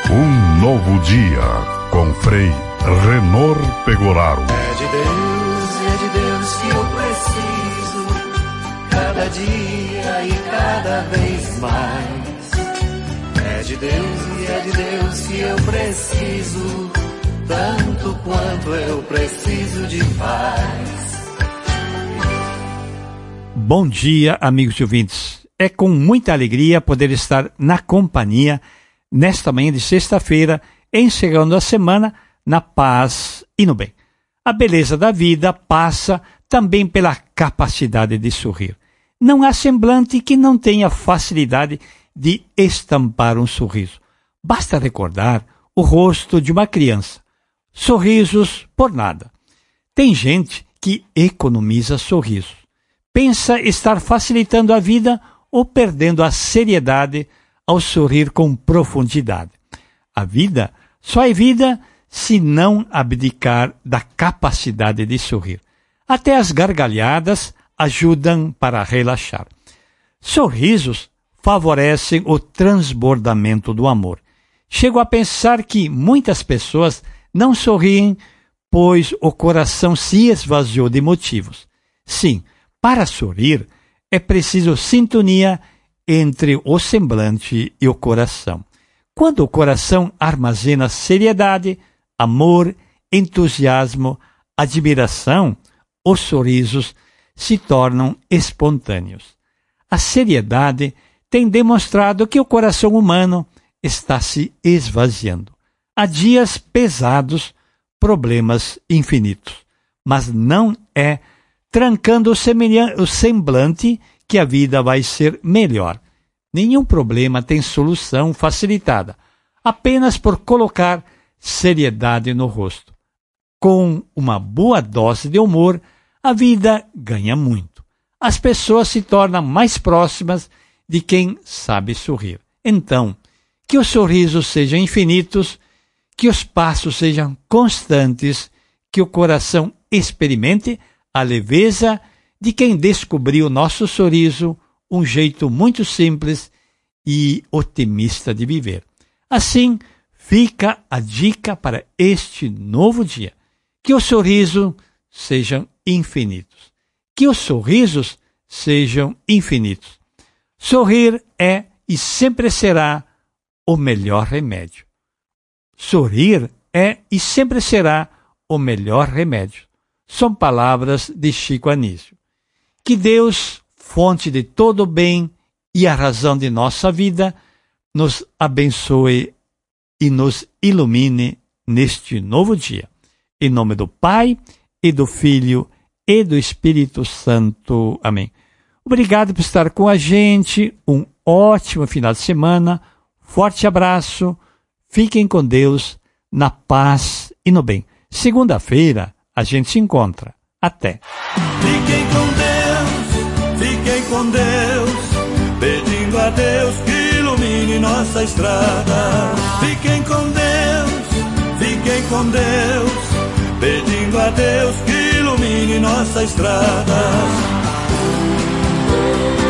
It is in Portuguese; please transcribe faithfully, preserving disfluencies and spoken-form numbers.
Um novo dia com Frei Renor Pegoraro. É de Deus, é de Deus que eu preciso, cada dia e cada vez mais. É de Deus e é de Deus que eu preciso, tanto quanto eu preciso de paz. Bom dia, amigos e ouvintes. É com muita alegria poder estar na companhia nesta manhã de sexta-feira, encerrando a semana na paz e no bem. A beleza da vida passa também pela capacidade de sorrir. Não há semblante que não tenha facilidade de estampar um sorriso. Basta recordar o rosto de uma criança. Sorrisos por nada. Tem gente que economiza sorrisos. Pensa estar facilitando a vida ou perdendo a seriedade ao sorrir com profundidade. A vida só é vida se não abdicar da capacidade de sorrir. Até as gargalhadas ajudam para relaxar. Sorrisos favorecem o transbordamento do amor. Chego a pensar que muitas pessoas não sorriem, pois o coração se esvaziou de motivos. Sim, para sorrir é preciso sintonia entre o semblante e o coração. Quando o coração armazena seriedade, amor, entusiasmo, admiração, os sorrisos se tornam espontâneos. A seriedade tem demonstrado que o coração humano está se esvaziando. Há dias pesados, problemas infinitos, mas não é trancando o semblante que a vida vai ser melhor. Nenhum problema tem solução facilitada, apenas por colocar seriedade no rosto. Com uma boa dose de humor, a vida ganha muito. As pessoas se tornam mais próximas de quem sabe sorrir. Então, que os sorrisos sejam infinitos, que os passos sejam constantes, que o coração experimente a leveza de quem descobriu nosso sorriso, um jeito muito simples e otimista de viver. Assim, fica a dica para este novo dia. Que os sorrisos sejam infinitos. Que os sorrisos sejam infinitos. Sorrir é e sempre será o melhor remédio. Sorrir é e sempre será o melhor remédio. São palavras de Chico Anísio. Que Deus, fonte de todo o bem e a razão de nossa vida, nos abençoe e nos ilumine neste novo dia. Em nome do Pai, e do Filho, e do Espírito Santo. Amém. Obrigado por estar com a gente. Um ótimo final de semana. Forte abraço. Fiquem com Deus, na paz e no bem. Segunda-feira, a gente se encontra. Até. Fiquem com Deus, fiquem com Deus, pedindo a Deus que ilumine nossa estrada. Fiquem com Deus, fiquem com Deus, pedindo a Deus que ilumine nossa estrada.